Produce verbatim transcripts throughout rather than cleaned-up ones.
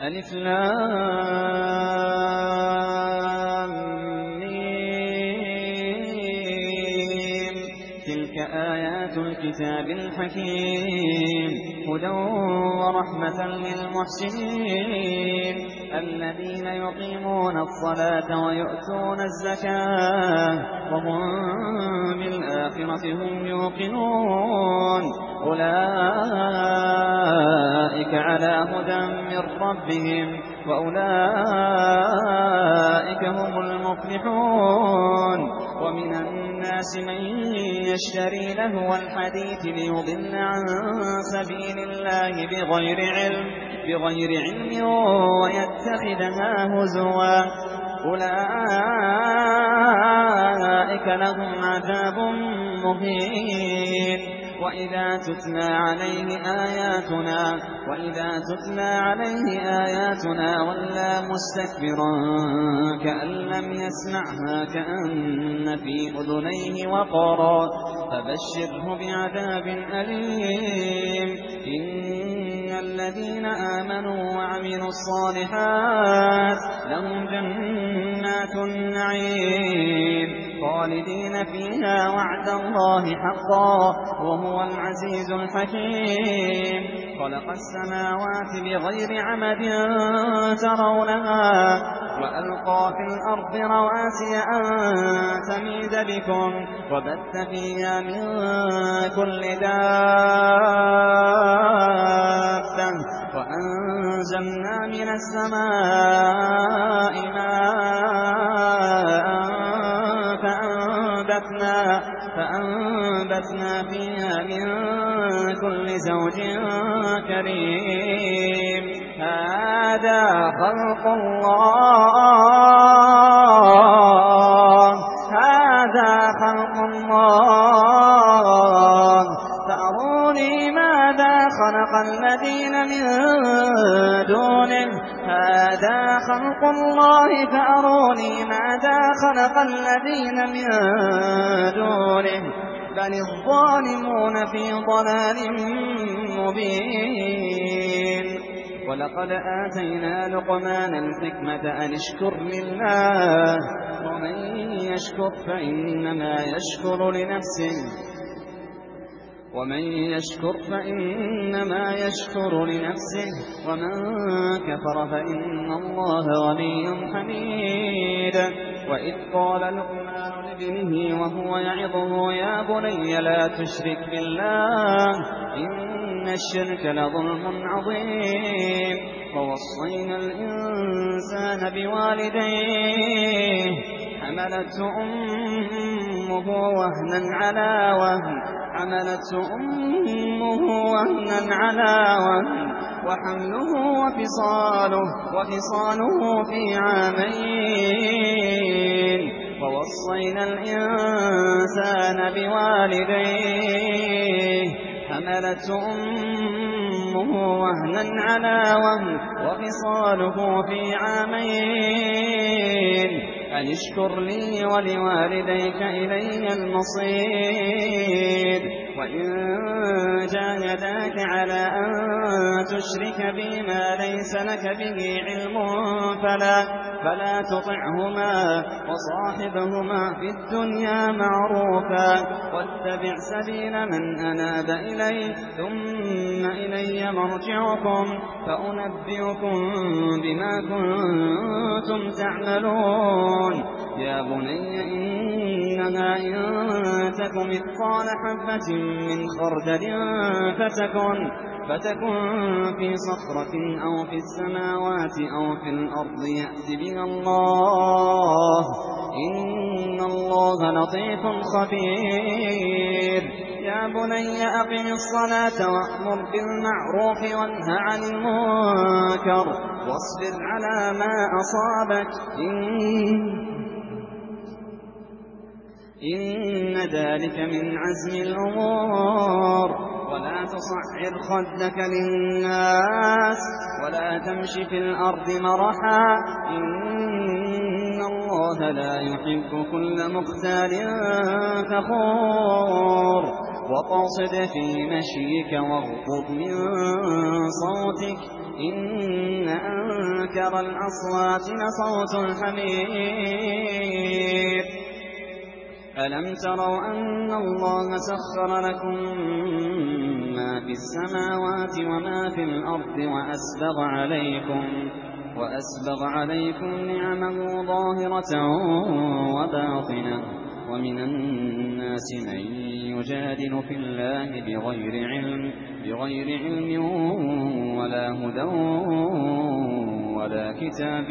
ألف لام ميم. تلك آيات الكتاب الحكيم هدى ورحمة للمحسنين الذين يقيمون الصلاة ويؤتون الزكاة وهم بالآخرة هم يوقنون أولئك على هدى من ربهم وأولئك هم المفلحون. ومن الناس من يشتري لهو الحديث ليضل عن سبيل الله بغير علم بغير علم ويتخذها هزوا أولئك لهم عذاب مهين. وإذا تتلى عليه آياتنا وإذا تتلى عليه آياتنا ولى مستكبرا كأن لم يسمعها كأن في أذنيه وقرا فبشره بعذاب أليم. إن الذين آمنوا وعملوا الصالحات لهم جنات النعيم خالدين فيها وعد الله حقا وهو العزيز الحكيم. خلق السماوات بغير عمد ترونها وألقى في الأرض رواسي أن تميد بكم وبث فيها من كل دابة وأنزلنا من السماء ماء فأنبتنا, فأنبتنا فيها من كل زوج كريم. هذا خلق الله هذا خلق الله فأروني ماذا خلق الذين من دونه هذا خلق الله فأروني ماذا خلق الذين من دونه بل الظالمون في ضلال مبين. ولقد آتينا لقمان الحكمة أن اشكر لله ومن يشكر فإنما يشكر لنفسه ومن يشكر فإنما يشكر لنفسه ومن كفر فإن الله غني حميد. وإذ قال لقمان لابنه وهو يعظه يا بني لا تشرك بالله إن الشرك لظلم عظيم. ووصينا الإنسان بوالديه حملته أمه وهنا على وهن حملته أمه وهنا على وهن وحمله وفصاله وفصاله في عامين. ووصينا الإنسان بوالديه حملته أمه وهنا على وهن وفصاله في عامين أن اشكر لي ولوالديك إلي المصير. وإن جاهداك على أن تشرك بي ما ليس لك به علم فلا, فلا تطعهما وصاحبهما في الدنيا معروفا واتبع سبيل من أناب إلي ثم إلي مرجعكم فأنبئكم بما كنتم تعملون. يا بني إنها إن تك مثقال حبة من خردل فتكن, فتكن في صخرة أو في السماوات أو في الأرض يأت بها الله إن الله لطيف خبير. يا بني أقم الصلاة وأمر بالمعروف وانه عن المنكر واصبر على ما أصابك إن إن ذلك من عزم الأمور. ولا تصعر خدك للناس ولا تمش في الأرض مرحا إن الله لا يحب كل مختال فخور. وقاصد في مشيك واغضض من صوتك إن أنكر الأصوات لصوت الحمير. ألم تروا أن الله سخر لكم ما في السماوات وما في الأرض وأسبغ عليكم وأسبغ عليكم نعمه ظاهرة وباطنة، ومن الناس من يجادل في الله بغير علم بغير علم ولا هدى ولا كتاب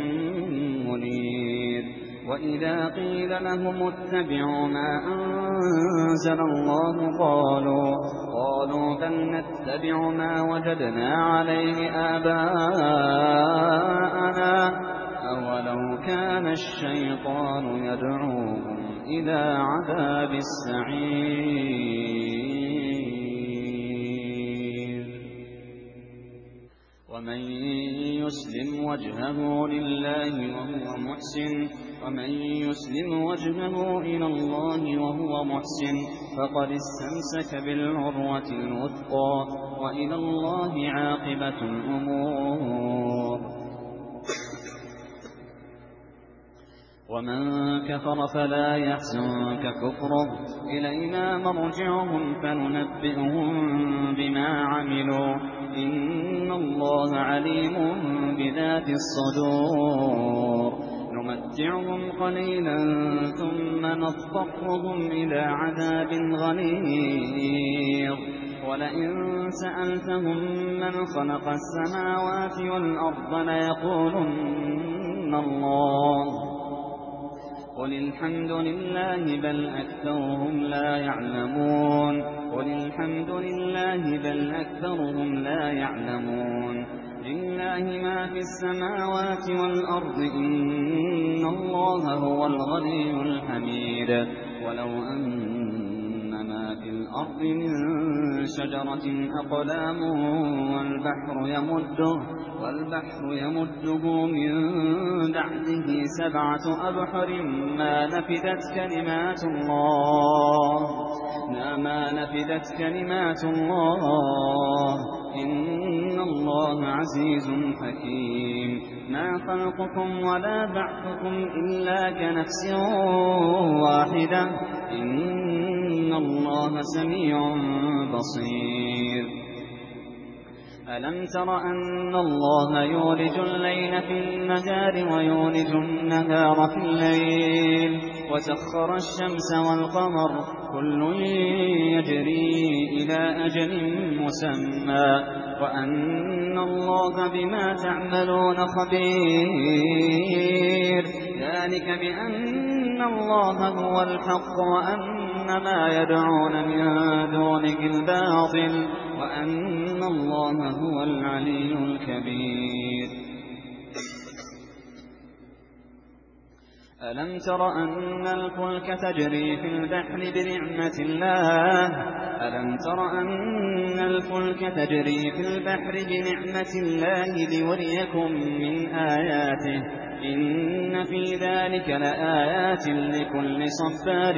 منير. وإذا قيل لهم اتبعوا ما أنزل الله قالوا قالوا بل نتبع ما وجدنا عليه آباءنا أولو كان الشيطان يدعوهم إلى عذاب السعير. ومن يسلم وجهه لله وهو محسن ومن يسلم وجهه إلى الله وهو محسن فقد استمسك بالعروة الوثقى، وإلى الله عاقبة الأمور. ومن كفر فلا يحزنك كفره، إلينا مرجعهم فننبئهم بما عملوا، إن الله عليم بذات الصدور. نمتعهم قليلا ثم نضطرهم إلى عذاب غليظ، ولئن سألتهم من خلق السماوات والأرض ليقولن الله قل الحمد لله بل أكثرهم لا يعلمون قل الحمد لله بل أكثرهم لا يعلمون لله ما في السماوات والأرض إن الله هو الغني الحميد. ولو أن ما في الأرض من شجرة أقلام والبحر يمده والبحر يمده من بعده سبعة أبحر ما نفدت كلمات الله ما نفدت كلمات الله إن الله عزيز حكيم. ما خلقكم ولا بعثكم إلا كنفس واحدة إن الله سميع بصير. ألم تر أن الله يولج الليل في النهار ويولج النهار في الليل وسخر الشمس والقمر كل يجري إلى أجل مسمى وأن الله بما تعملون خبير. ذلك بأن الله هو الحق وأن ما يدعون من دونه الباطل وأن الله هو العلي الكبير. ألم تر أن الفلك تجري في البحر بنعمة الله ألم تر أن الفلك تجري في البحر بنعمة الله ليريكم من آياته إن في ذلك لآيات لكل صبار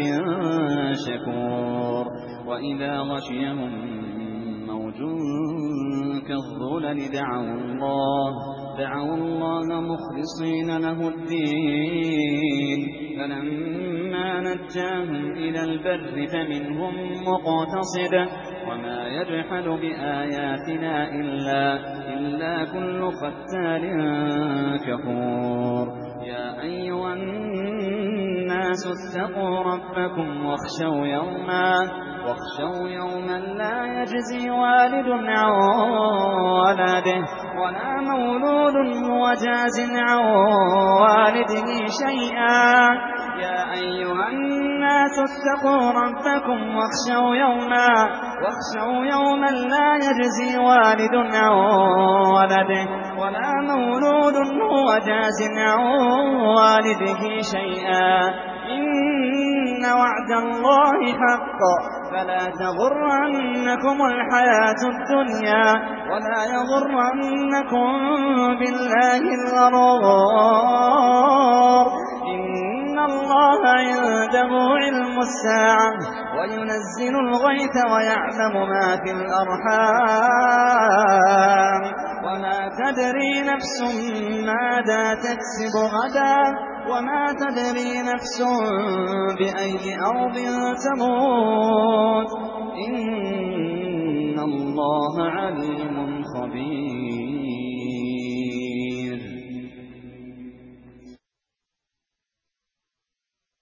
شكور. وإذا غشيهم موج كالظلل دعوا الله دعوا الله مخلصين له الدين فلما نجاهم إلى البر فمنهم مقتصد وما يجحد بآياتنا إلا, إلا كل ختار كفور. يا أيها الناس اتقوا ربكم واخشوا يوما واخشوا يوما لا يجزي والد عن ولده ولا مولود هو جاز عن والده شيئا. يا أيها الناس اتقوا ربكم واخشوا يوما واخشوا يوما لا يجزي والد عن ولده ولا مولود هو جاز عن والده شيئا. إن وعد الله حق فلا تغرنكم الحياة الدنيا ولا يغرنكم بالله الغرور. إن الله عنده علم الساعة وينزل الغيث ويعلم ما في الأرحام وما تدري نفس ماذا تكسب غدا وما تدري نفس بأي أرض تموت